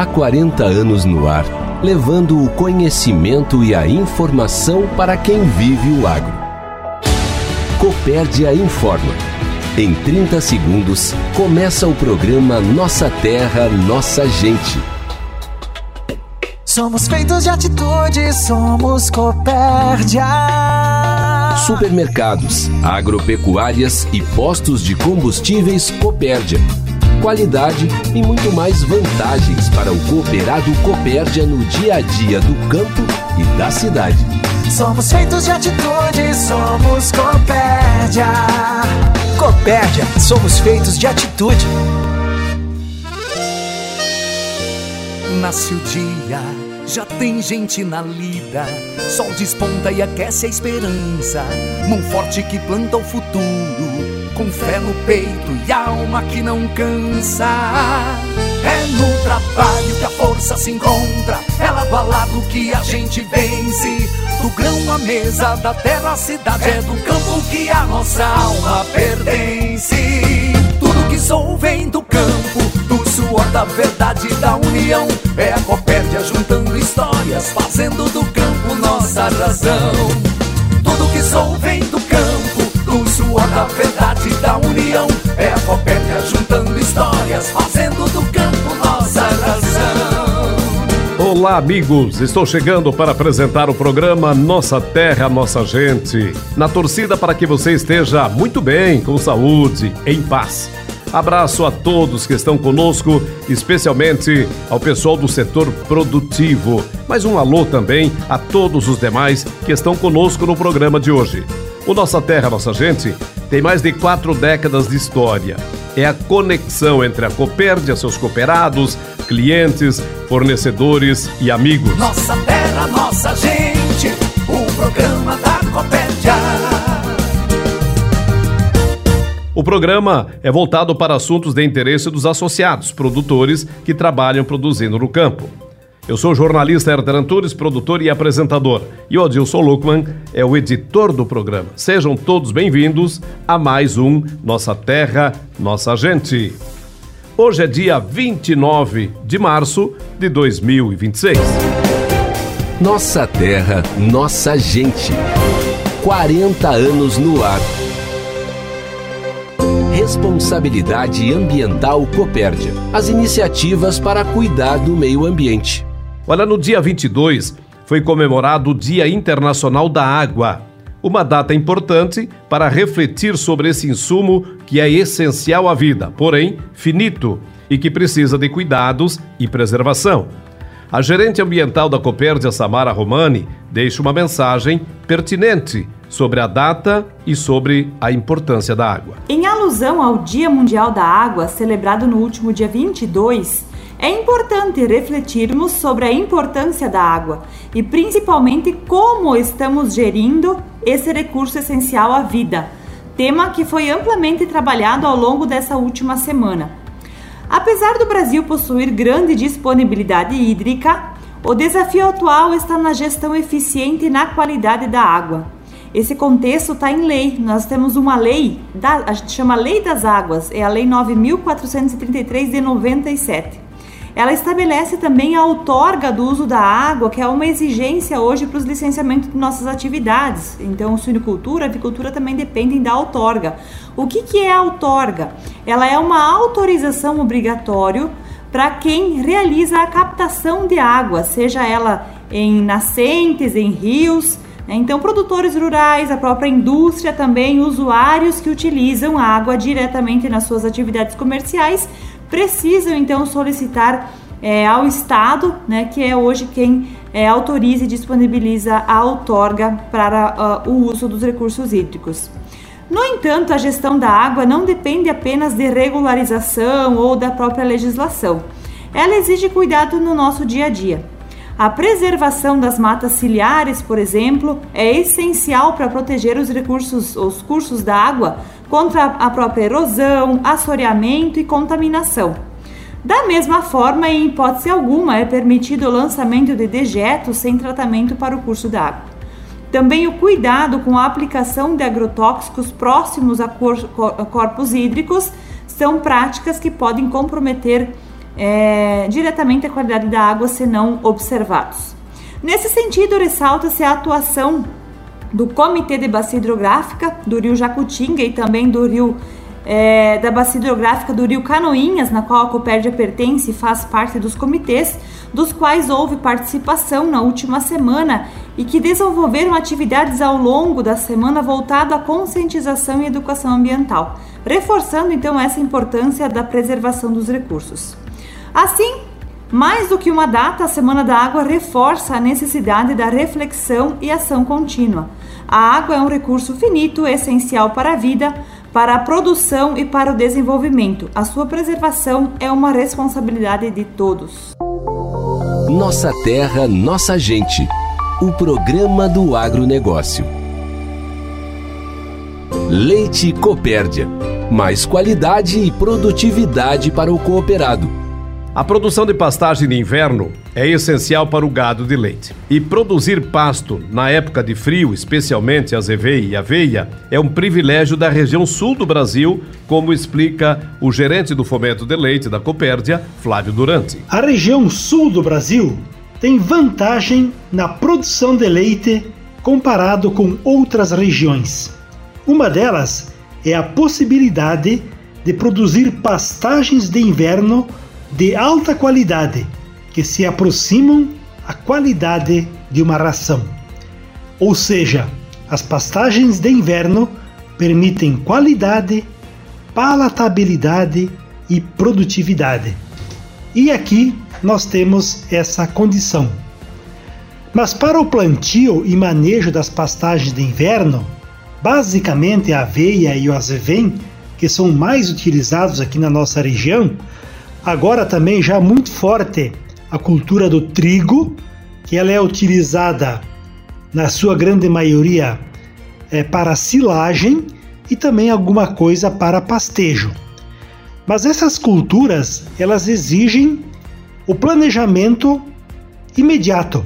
40 anos no ar, levando o conhecimento e a informação para quem vive o agro. Copérdia informa. Em 30 segundos, começa o programa Nossa Terra, Nossa Gente. Somos feitos de atitude, somos Copérdia. Supermercados, agropecuárias e postos de combustíveis Copérdia. Qualidade e muito mais vantagens para o cooperado Copérdia no dia a dia do campo e da cidade. Somos feitos de atitude, somos Copérdia. Copérdia, somos feitos de atitude. Nasce o dia, já tem gente na lida. Sol desponta e aquece a esperança. Mão forte que planta o futuro, com fé no peito e alma que não cansa. É no trabalho que a força se encontra, é lado a lado que a gente vence. Do grão à mesa, da terra à cidade, é do campo que a nossa alma pertence. Tudo que sou vem do campo, do suor da verdade e da união. É a Copérdia juntando histórias, fazendo do campo nossa razão. Tudo que sou vem do campo, do suor da verdade e da união. É a Copérdia juntando histórias, fazendo do campo nossa razão. Olá, amigos! Estou chegando para apresentar o programa Nossa Terra, Nossa Gente, na torcida para que você esteja muito bem, com saúde, em paz. Abraço a todos que estão conosco, especialmente ao pessoal do setor produtivo. Mas um alô também a todos os demais que estão conosco no programa de hoje. O Nossa Terra, Nossa Gente tem mais de 4 décadas de história. É a conexão entre a Copérdia, seus cooperados, clientes, fornecedores e amigos. Nossa Terra, Nossa Gente, o programa da Copérdia. O programa é voltado para assuntos de interesse dos associados, produtores que trabalham produzindo no campo. Eu sou o jornalista Herter Antunes, produtor e apresentador, e o Adilson Luckman é o editor do programa. Sejam todos bem-vindos a mais um Nossa Terra, Nossa Gente. Hoje é dia 29 de março de 2026. Nossa Terra, Nossa Gente. 40 anos no ar. Responsabilidade Ambiental Copérdia. As iniciativas para cuidar do meio ambiente. Olha, no dia 22 foi comemorado o Dia Internacional da Água. Uma data importante para refletir sobre esse insumo que é essencial à vida, porém finito e que precisa de cuidados e preservação. A gerente ambiental da Copérdia, Samara Romani, deixa uma mensagem pertinente sobre a data e sobre a importância da água. Em alusão ao Dia Mundial da Água, celebrado no último dia 22, é importante refletirmos sobre a importância da água e principalmente como estamos gerindo esse recurso essencial à vida, tema que foi amplamente trabalhado ao longo dessa última semana. Apesar do Brasil possuir grande disponibilidade hídrica, o desafio atual está na gestão eficiente e na qualidade da água. Esse contexto está em lei. Nós temos uma lei, a gente chama Lei das Águas, é a Lei 9.433 de 97. Ela estabelece também a outorga do uso da água, que é uma exigência hoje para os licenciamentos de nossas atividades. Então, suinicultura, avicultura também dependem da outorga. O que é a outorga? Ela é uma autorização obrigatória para quem realiza a captação de água, seja ela em nascentes, em rios. Então, produtores rurais, a própria indústria também, usuários que utilizam a água diretamente nas suas atividades comerciais, precisam então solicitar ao Estado, que é hoje quem autoriza e disponibiliza a outorga para o uso dos recursos hídricos. No entanto, a gestão da água não depende apenas de regularização ou da própria legislação. Ela exige cuidado no nosso dia a dia. A preservação das matas ciliares, por exemplo, é essencial para proteger os cursos da água contra a própria erosão, assoreamento e contaminação. Da mesma forma, em hipótese alguma, é permitido o lançamento de dejetos sem tratamento para o curso da água. Também o cuidado com a aplicação de agrotóxicos próximos a corpos hídricos são práticas que podem comprometer diretamente a qualidade da água se não observados. Nesse sentido, ressalta-se a atuação do Comitê de Bacia Hidrográfica do Rio Jacutinga e também do Rio da Bacia Hidrográfica do Rio Canoinhas, na qual a Copérdia pertence e faz parte dos comitês, dos quais houve participação na última semana e que desenvolveram atividades ao longo da semana voltado à conscientização e educação ambiental, reforçando então essa importância da preservação dos recursos. Assim, mais do que uma data, a Semana da Água reforça a necessidade da reflexão e ação contínua. A água é um recurso finito, essencial para a vida, para a produção e para o desenvolvimento. A sua preservação é uma responsabilidade de todos. Nossa Terra, Nossa Gente. O programa do agronegócio. Leite Copérdia. Mais qualidade e produtividade para o cooperado. A produção de pastagem de inverno é essencial para o gado de leite. E produzir pasto na época de frio, especialmente azeveia e aveia, é um privilégio da região sul do Brasil, como explica o gerente do Fomento de Leite da Copérdia, Flávio Durante. A região sul do Brasil tem vantagem na produção de leite comparado com outras regiões. Uma delas é a possibilidade de produzir pastagens de inverno de alta qualidade, que se aproximam à qualidade de uma ração. Ou seja, as pastagens de inverno permitem qualidade, palatabilidade e produtividade. E aqui nós temos essa condição. Mas para o plantio e manejo das pastagens de inverno, basicamente a aveia e o azevém, que são mais utilizados aqui na nossa região, agora também já muito forte a cultura do trigo, que ela é utilizada na sua grande maioria para silagem e também alguma coisa para pastejo. Mas essas culturas, elas exigem o planejamento imediato.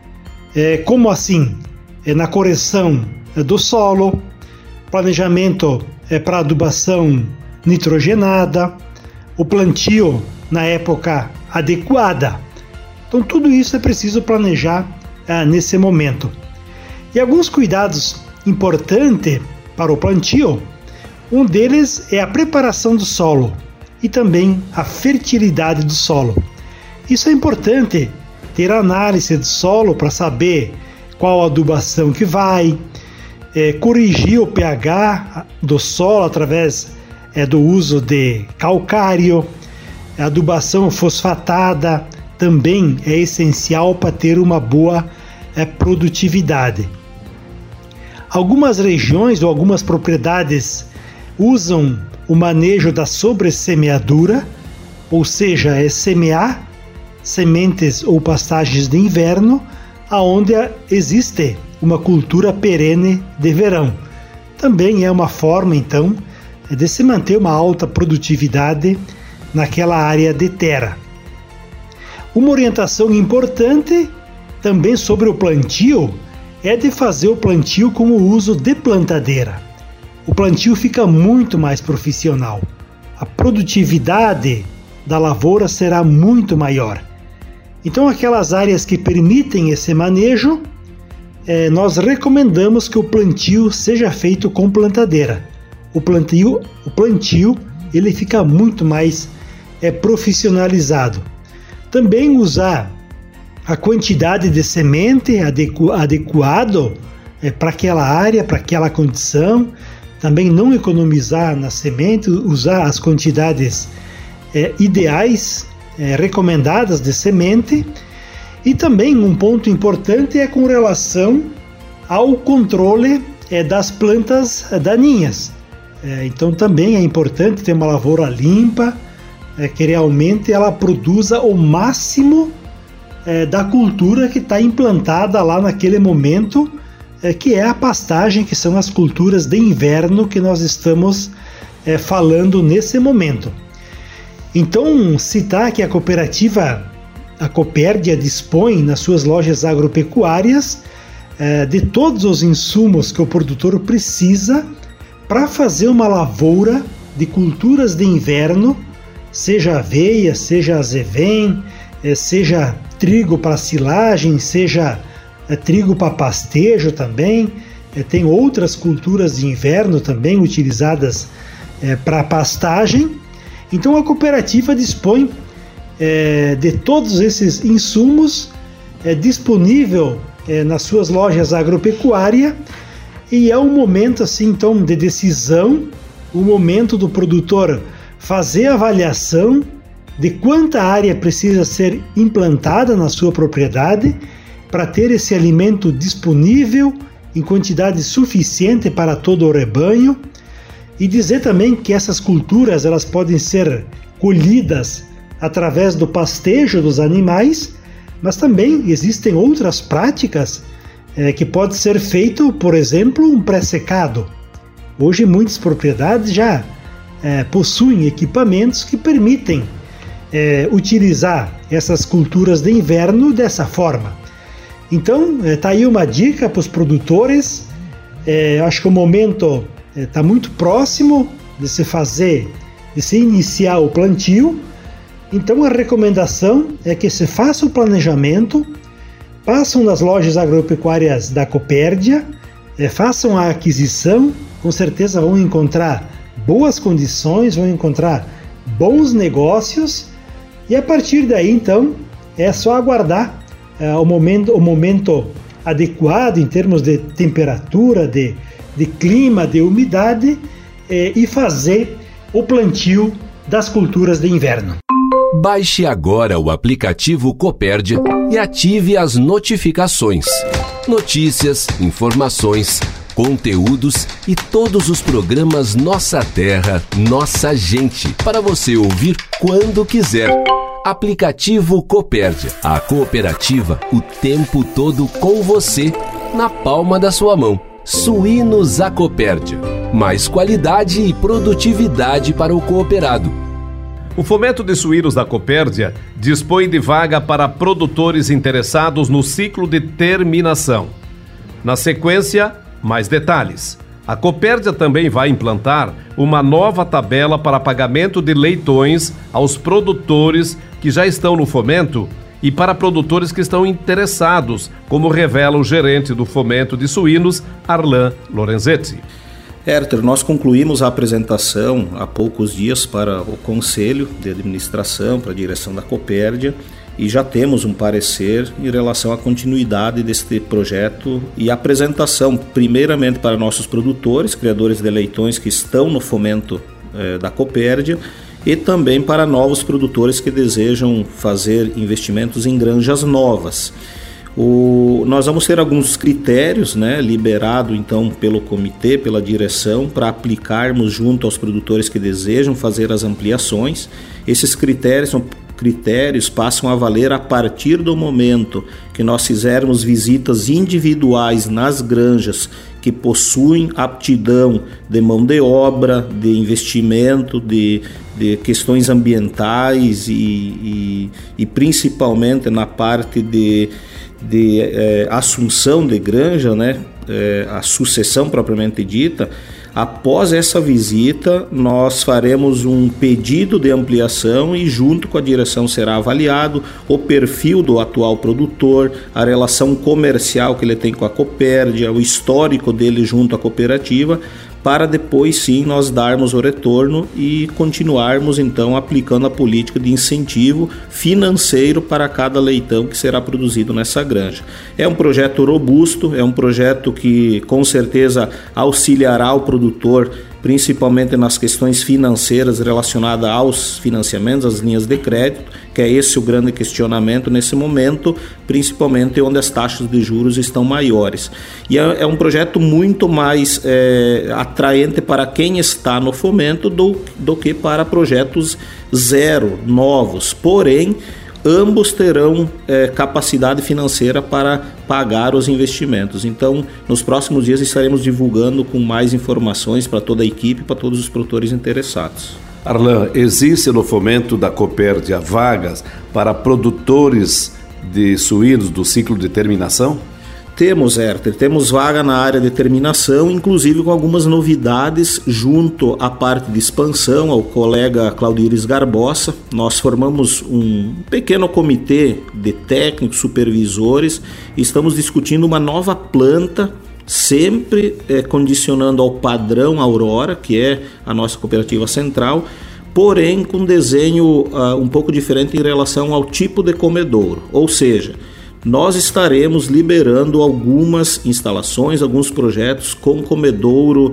Como assim? Na correção do solo, planejamento para adubação nitrogenada, o plantio na época adequada. Então tudo isso é preciso planejar nesse momento. E alguns cuidados importantes para o plantio, um deles é a preparação do solo e também a fertilidade do solo. Isso é importante, ter análise do solo para saber qual adubação que vai, corrigir o pH do solo através do uso de calcário. A adubação fosfatada também é essencial para ter uma boa produtividade. Algumas regiões ou algumas propriedades usam o manejo da sobressemeadura, ou seja, semear sementes ou pastagens de inverno aonde existe uma cultura perene de verão. Também é uma forma, então, de se manter uma alta produtividade naquela área de terra. Uma orientação importante também sobre o plantio é de fazer o plantio com o uso de plantadeira. O plantio fica muito mais profissional. A produtividade da lavoura será muito maior. Então, aquelas áreas que permitem esse manejo, nós recomendamos que o plantio seja feito com plantadeira. O plantio ele fica muito mais profissionalizado. Também usar a quantidade de semente adequado para aquela área, para aquela condição. Também não economizar na semente, usar as quantidades ideais, recomendadas de semente. E também um ponto importante é com relação ao controle das plantas daninhas. Então também é importante ter uma lavoura limpa, que realmente ela produza o máximo da cultura que está implantada lá naquele momento, que é a pastagem, que são as culturas de inverno que nós estamos falando nesse momento. Então, citar que a cooperativa, a Copérdia, dispõe nas suas lojas agropecuárias de todos os insumos que o produtor precisa para fazer uma lavoura de culturas de inverno seja aveia, seja azevém, seja trigo para silagem, seja trigo para pastejo também. Tem outras culturas de inverno também utilizadas para pastagem. Então a cooperativa dispõe de todos esses insumos disponível nas suas lojas agropecuárias, e é um momento assim então de decisão, o momento do produtor fazer a avaliação de quanta área precisa ser implantada na sua propriedade para ter esse alimento disponível em quantidade suficiente para todo o rebanho, e dizer também que essas culturas elas podem ser colhidas através do pastejo dos animais, mas também existem outras práticas que pode ser feito, por exemplo, um pré-secado. Hoje muitas propriedades já possuem equipamentos que permitem utilizar essas culturas de inverno dessa forma. Então, está aí uma dica para os produtores. Acho que o momento está muito próximo de se iniciar o plantio. Então, a recomendação é que se faça o planejamento, passam nas lojas agropecuárias da Copérdia, façam a aquisição, com certeza vão encontrar boas condições, vão encontrar bons negócios, e a partir daí, então, é só aguardar o momento adequado em termos de temperatura, de clima, de umidade, e fazer o plantio das culturas de inverno. Baixe agora o aplicativo Copérdia e ative as notificações. Notícias, informações, conteúdos e todos os programas Nossa Terra, Nossa Gente, para você ouvir quando quiser. Aplicativo Copérdia, a cooperativa o tempo todo com você, na palma da sua mão. Suínos a Copérdia, mais qualidade e produtividade para o cooperado. O Fomento de Suínos da Copérdia dispõe de vaga para produtores interessados no ciclo de terminação. Na sequência, mais detalhes. A Copérdia também vai implantar uma nova tabela para pagamento de leitões aos produtores que já estão no Fomento e para produtores que estão interessados, como revela o gerente do Fomento de Suínos, Arlan Lorenzetti. Herter, nós concluímos a apresentação há poucos dias para o Conselho de Administração, para a direção da Copérdia, e já temos um parecer em relação à continuidade deste projeto e apresentação, primeiramente para nossos produtores, criadores de leitões que estão no Fomento da Copérdia, e também para novos produtores que desejam fazer investimentos em granjas novas. Nós vamos ter alguns critérios, liberado então pelo comitê, pela direção, para aplicarmos junto aos produtores que desejam fazer as ampliações. Esses critérios passam a valer a partir do momento que nós fizermos visitas individuais nas granjas que possuem aptidão de mão de obra, de investimento, de questões ambientais e principalmente na parte de assunção de granja, a sucessão propriamente dita. Após essa visita, nós faremos um pedido de ampliação e junto com a direção será avaliado o perfil do atual produtor, a relação comercial que ele tem com a Copérdia, o histórico dele junto à cooperativa, para depois sim nós darmos o retorno e continuarmos então aplicando a política de incentivo financeiro para cada leitão que será produzido nessa granja. É um projeto robusto, é um projeto que com certeza auxiliará o produtor principalmente nas questões financeiras relacionadas aos financiamentos, às linhas de crédito, que é esse o grande questionamento nesse momento, principalmente onde as taxas de juros estão maiores. E é um projeto muito mais atraente para quem está no fomento do que para projetos zero, novos. Porém, ambos terão capacidade financeira para pagar os investimentos. Então, nos próximos dias estaremos divulgando com mais informações para toda a equipe, para todos os produtores interessados. Arlan, existe no Fomento da Copérdia vagas para produtores de suínos do ciclo de terminação? Temos, Herter, temos vaga na área de terminação, inclusive com algumas novidades junto à parte de expansão, ao colega Claudires Garbosa. Nós formamos um pequeno comitê de técnicos, supervisores, e estamos discutindo uma nova planta, sempre condicionando ao padrão Aurora, que é a nossa cooperativa central, porém com desenho um pouco diferente em relação ao tipo de comedouro, ou seja, nós estaremos liberando algumas instalações, alguns projetos com comedouro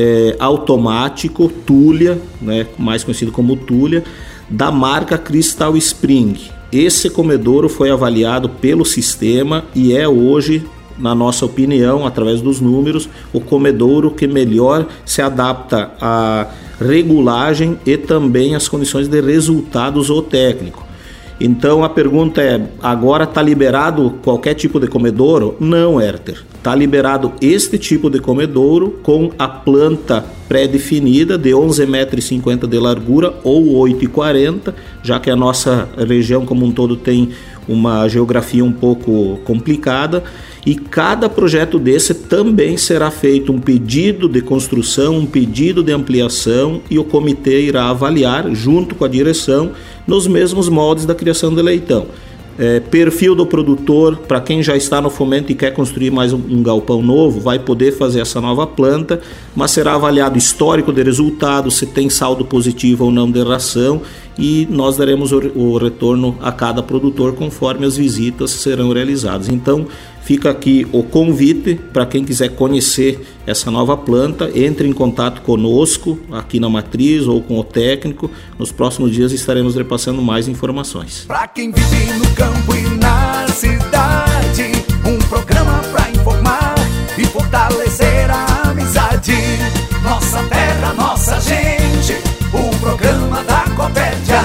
automático, Tulia, né, mais conhecido como Tulia, da marca Crystal Spring. Esse comedouro foi avaliado pelo sistema e é hoje, na nossa opinião, através dos números, o comedouro que melhor se adapta à regulagem e também às condições de resultado zootécnico. Então a pergunta é, agora está liberado qualquer tipo de comedouro? Não, Herter. Está liberado este tipo de comedouro com a planta pré-definida de 11,50 metros de largura ou 8,40, já que a nossa região como um todo tem uma geografia um pouco complicada, e cada projeto desse também será feito um pedido de construção, um pedido de ampliação, e o comitê irá avaliar junto com a direção nos mesmos moldes da criação de leitão. Perfil do produtor, para quem já está no fomento e quer construir mais um galpão novo, vai poder fazer essa nova planta, mas será avaliado histórico de resultado, se tem saldo positivo ou não de ração, e nós daremos o retorno a cada produtor conforme as visitas serão realizadas. Então fica aqui o convite para quem quiser conhecer essa nova planta, entre em contato conosco aqui na matriz ou com o técnico. Nos próximos dias estaremos repassando mais informações. Pra quem vive no campo e na cidade, um programa pra informar e fortalecer a amizade. Nossa terra, nossa gente, o programa da Copérdia.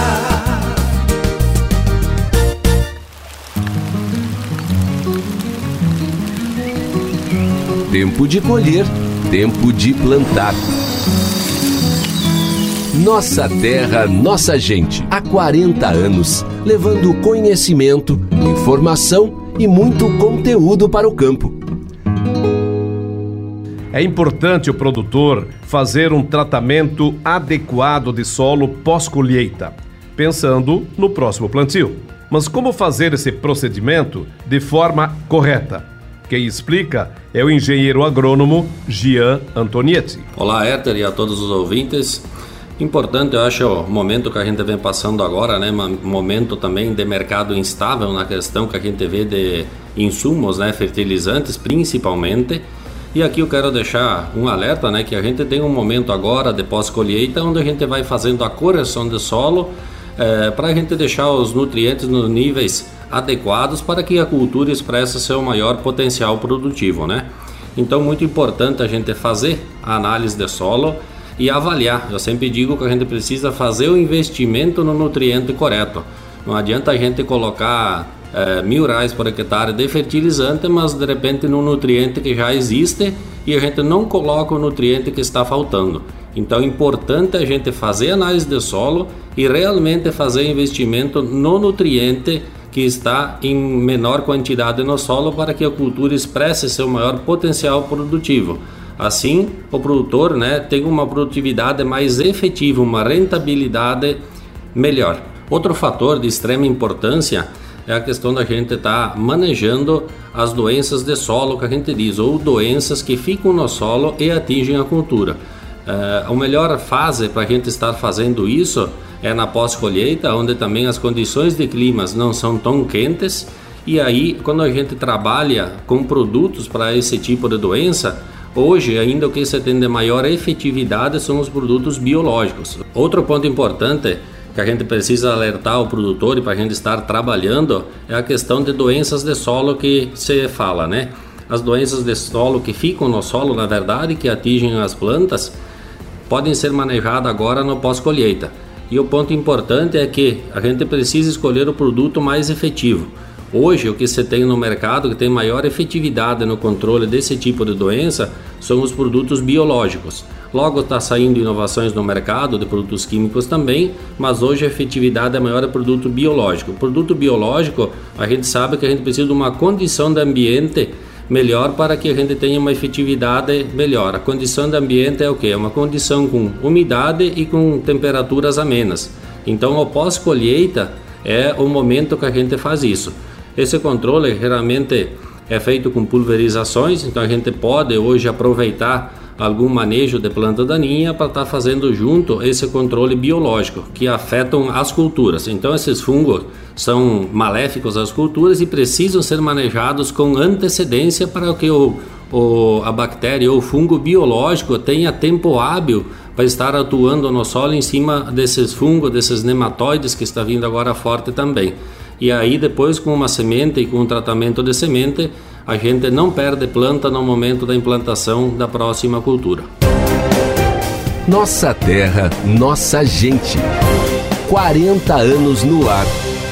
Tempo de colher, tempo de plantar. Nossa terra, nossa gente. Há 40 anos, levando conhecimento, informação e muito conteúdo para o campo. É importante o produtor fazer um tratamento adequado de solo pós-colheita, pensando no próximo plantio. Mas como fazer esse procedimento de forma correta? Quem explica é o engenheiro agrônomo Gian Antonietti. Olá, Herter, e a todos os ouvintes. Importante, eu acho, o momento que a gente vem passando agora, né? Um momento também de mercado instável na questão que a gente vê de insumos, né? Fertilizantes, principalmente. E aqui eu quero deixar um alerta, né? Que a gente tem um momento agora de pós-colheita onde a gente vai fazendo a correção do solo para a gente deixar os nutrientes nos níveis adequados para que a cultura expresse seu maior potencial produtivo, né? Então, muito importante a gente fazer a análise de solo e avaliar. Eu sempre digo que a gente precisa fazer o investimento no nutriente correto. Não adianta a gente colocar R$1.000 por hectare de fertilizante, mas de repente no nutriente que já existe e a gente não coloca o nutriente que está faltando. Então é importante a gente fazer análise de solo e realmente fazer investimento no nutriente que está em menor quantidade no solo para que a cultura expresse seu maior potencial produtivo. Assim, o produtor, né, tem uma produtividade mais efetiva, uma rentabilidade melhor. Outro fator de extrema importância é a questão da gente estar manejando as doenças de solo, que a gente diz, ou doenças que ficam no solo e atingem a cultura. A melhor fase para a gente estar fazendo isso é na pós-colheita, onde também as condições de climas não são tão quentes, e aí quando a gente trabalha com produtos para esse tipo de doença, hoje ainda o que se tem de maior efetividade são os produtos biológicos. Outro ponto importante que a gente precisa alertar o produtor e para a gente estar trabalhando é a questão de doenças de solo que se fala, né? As doenças de solo que ficam no solo, na verdade, que atingem as plantas, podem ser manejadas agora no pós-colheita. E o ponto importante é que a gente precisa escolher o produto mais efetivo. Hoje, o que se tem no mercado, que tem maior efetividade no controle desse tipo de doença, são os produtos biológicos. Logo está saindo inovações no mercado de produtos químicos também, mas hoje a efetividade é maior do produto biológico. O produto biológico, a gente sabe que a gente precisa de uma condição de ambiente melhor para que a gente tenha uma efetividade melhor. A condição do ambiente é o quê? É uma condição com umidade e com temperaturas amenas. Então, o pós-colheita é o momento que a gente faz isso. Esse controle geralmente é feito com pulverizações, então a gente pode hoje aproveitar algum manejo de planta daninha para estar fazendo junto esse controle biológico que afetam as culturas. Então esses fungos são maléficos às culturas e precisam ser manejados com antecedência para que a bactéria ou o fungo biológico tenha tempo hábil para estar atuando no solo em cima desses fungos, desses nematóides que está vindo agora forte também. E aí depois, com uma semente e com um tratamento de semente, a gente não perde planta no momento da implantação da próxima cultura. Nossa terra, nossa gente. 40 anos no ar.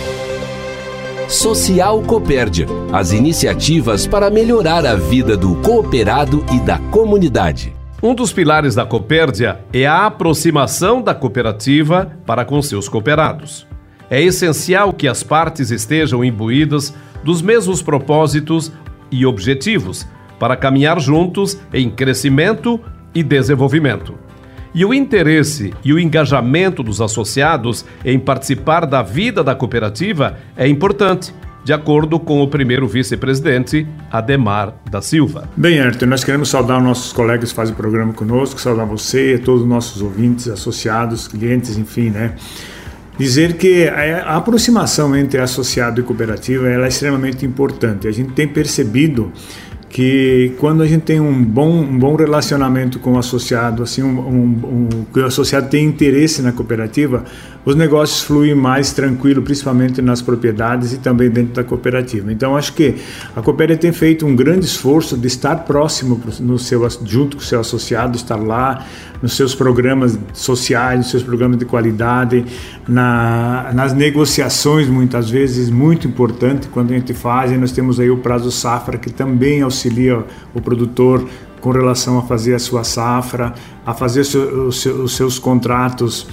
Social Copérdia, as iniciativas para melhorar a vida do cooperado e da comunidade. Um dos pilares da Copérdia é a aproximação da cooperativa para com seus cooperados. É essencial que as partes estejam imbuídas dos mesmos propósitos e objetivos para caminhar juntos em crescimento e desenvolvimento. E o interesse e o engajamento dos associados em participar da vida da cooperativa é importante, de acordo com o primeiro vice-presidente, Ademar da Silva. Bem, Ayrton, nós queremos saudar nossos colegas que fazem o programa conosco, saudar você, todos os nossos ouvintes, associados, clientes, enfim, né? Dizer que a aproximação entre associado e cooperativa ela é extremamente importante. A gente tem percebido que quando a gente tem um bom relacionamento com o associado, assim, que o associado tem interesse na cooperativa, os negócios fluem mais tranquilo, principalmente nas propriedades e também dentro da cooperativa. Então, acho que a cooperativa tem feito um grande esforço de estar próximo junto com o seu associado, estar lá nos seus programas sociais, nos seus programas de qualidade, nas negociações, muitas vezes, muito importante quando a gente faz, e nós temos aí o prazo safra, que também auxilia o produtor com relação a fazer a sua safra, a fazer os seus contratos,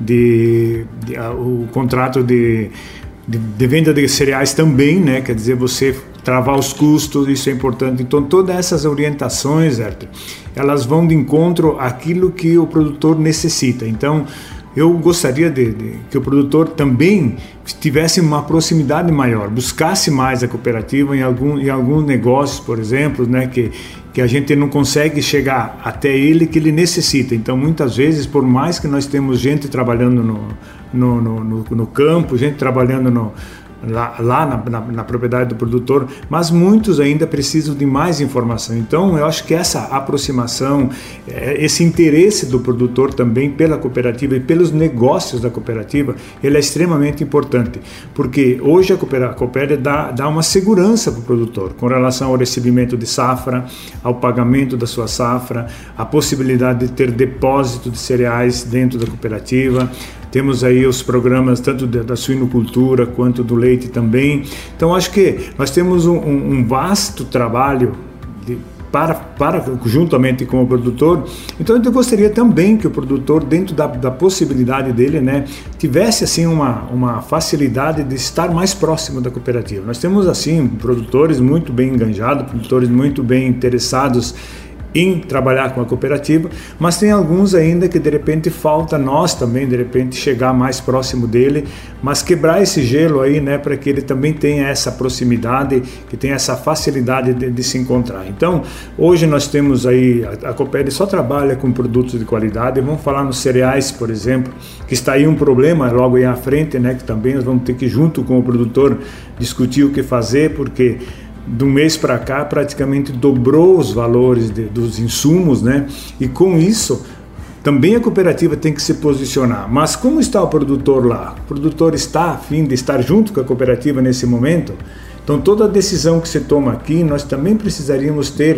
o contrato de venda de cereais também, né? Quer dizer, você travar os custos, isso é importante. Então, todas essas orientações, Ayrton, elas vão de encontro àquilo que o produtor necessita. Então, eu gostaria que o produtor também tivesse uma proximidade maior, buscasse mais a cooperativa em alguns negócios, por exemplo, né, que a gente não consegue chegar até ele que ele necessita. Então, muitas vezes, por mais que nós temos gente trabalhando no campo, gente trabalhando lá na propriedade do produtor, mas muitos ainda precisam de mais informação. Então, eu acho que essa aproximação, esse interesse do produtor também pela cooperativa e pelos negócios da cooperativa, ele é extremamente importante, porque hoje a cooperativa dá uma segurança para o produtor com relação ao recebimento de safra, ao pagamento da sua safra, a possibilidade de ter depósito de cereais dentro da cooperativa. Temos aí os programas tanto da suinocultura quanto do leite também. Então, acho que nós temos um vasto trabalho juntamente com o produtor. Então, eu gostaria também que o produtor, dentro da possibilidade dele, né, tivesse assim uma facilidade de estar mais próximo da cooperativa. Nós temos assim produtores muito bem enganjados, produtores muito bem interessados em trabalhar com a cooperativa, mas tem alguns ainda que de repente falta nós também, de repente chegar mais próximo dele, mas quebrar esse gelo aí, né, para que ele também tenha essa proximidade, que tenha essa facilidade de se encontrar. Então, hoje nós temos aí, a cooperativa só trabalha com produtos de qualidade. Vamos falar nos cereais, por exemplo, que está aí um problema logo aí à frente, né, que também nós vamos ter que, junto com o produtor, discutir o que fazer, porque de um mês para cá praticamente dobrou os valores dos insumos, né? E com isso também a cooperativa tem que se posicionar. Mas como está o produtor lá? O produtor está a fim de estar junto com a cooperativa nesse momento? Então, toda a decisão que se toma aqui, nós também precisaríamos ter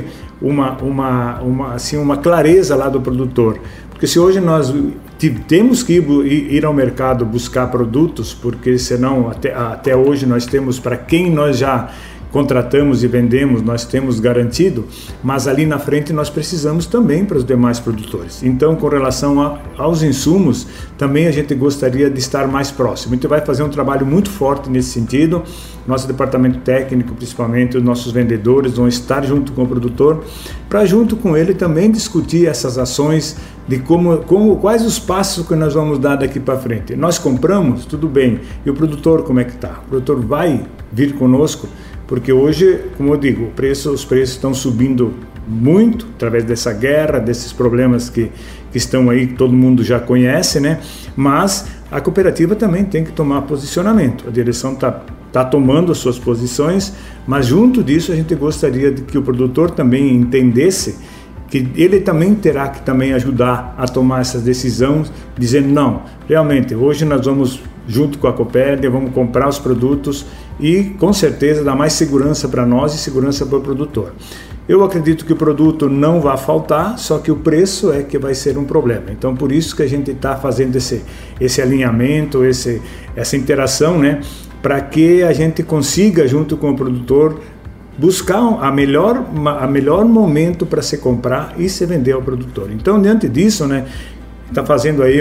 uma clareza lá do produtor. Porque se hoje nós temos que ir ao mercado buscar produtos, porque senão até hoje nós temos, para quem nós já contratamos e vendemos, nós temos garantido, mas ali na frente nós precisamos também para os demais produtores. Então, com relação aos insumos, também a gente gostaria de estar mais próximo. A gente vai fazer um trabalho muito forte nesse sentido. Nosso departamento técnico, principalmente os nossos vendedores, vão estar junto com o produtor, para junto com ele também discutir essas ações de quais os passos que nós vamos dar daqui para frente. Nós compramos, tudo bem, e o produtor como é que está? O produtor vai vir conosco, porque hoje, como eu digo, os preços estão subindo muito, através dessa guerra, desses problemas que estão aí, que todo mundo já conhece, né? Mas a cooperativa também tem que tomar posicionamento. A direção está tomando as suas posições, mas junto disso a gente gostaria de que o produtor também entendesse que ele também terá que também ajudar a tomar essas decisões, dizendo, não, realmente, hoje nós vamos, junto com a Copérdia, vamos comprar os produtos e, com certeza, dar mais segurança para nós e segurança para o produtor. Eu acredito que o produto não vai faltar, só que o preço é que vai ser um problema. Então, por isso que a gente está fazendo esse alinhamento, essa interação, né, para que a gente consiga, junto com o produtor, buscar a melhor momento para se comprar e se vender ao produtor. Então, diante disso, né, está fazendo aí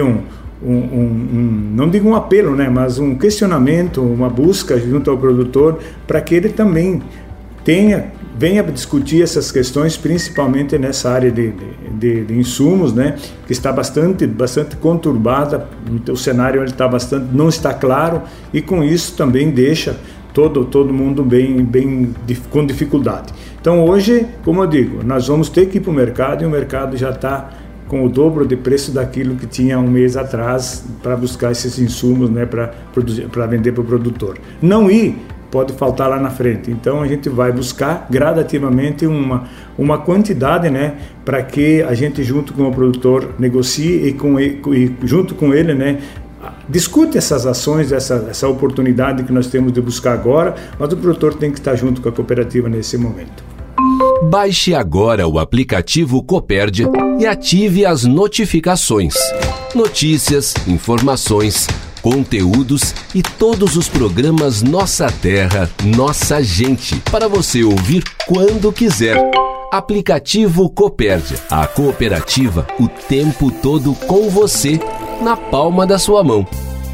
não digo um apelo, né, mas um questionamento, uma busca junto ao produtor para que ele também venha discutir essas questões, principalmente nessa área de insumos, né, que está bastante conturbada. O cenário não está claro, e com isso também deixa todo mundo bem com dificuldade. Então hoje, como eu digo, nós vamos ter que ir para o mercado, e o mercado já está com o dobro de preço daquilo que tinha um mês atrás para buscar esses insumos, né, para vender para o produtor. Não pode faltar lá na frente. Então a gente vai buscar gradativamente uma quantidade, né, para que a gente, junto com o produtor, negocie e junto com ele, né, discute essas ações, essa oportunidade que nós temos de buscar agora, mas o produtor tem que estar junto com a cooperativa nesse momento. Baixe agora o aplicativo Copérdia e ative as notificações. Notícias, informações, conteúdos e todos os programas Nossa Terra, Nossa Gente, para você ouvir quando quiser. Aplicativo Copérdia, a cooperativa o tempo todo com você, na palma da sua mão.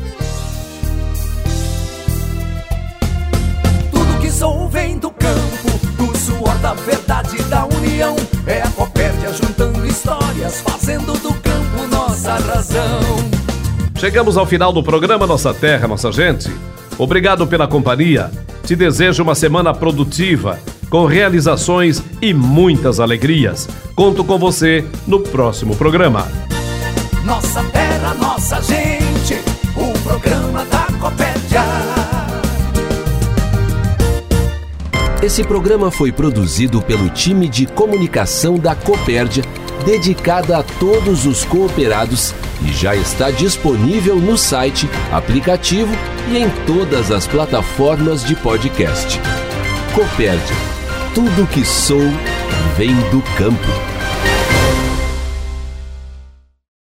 Tudo que sou vem do campo, do suor da verdade da união. É a Copérdia juntando histórias, fazendo do campo nossa razão. Chegamos ao final do programa Nossa Terra, Nossa Gente. Obrigado pela companhia. Te desejo uma semana produtiva, com realizações e muitas alegrias. Conto com você no próximo programa. Nossa terra, nossa gente, o programa da Copérdia. Esse programa foi produzido pelo time de comunicação da Copérdia, dedicada a todos os cooperados, e já está disponível no site, aplicativo e em todas as plataformas de podcast. Copérdia, tudo que sou vem do campo.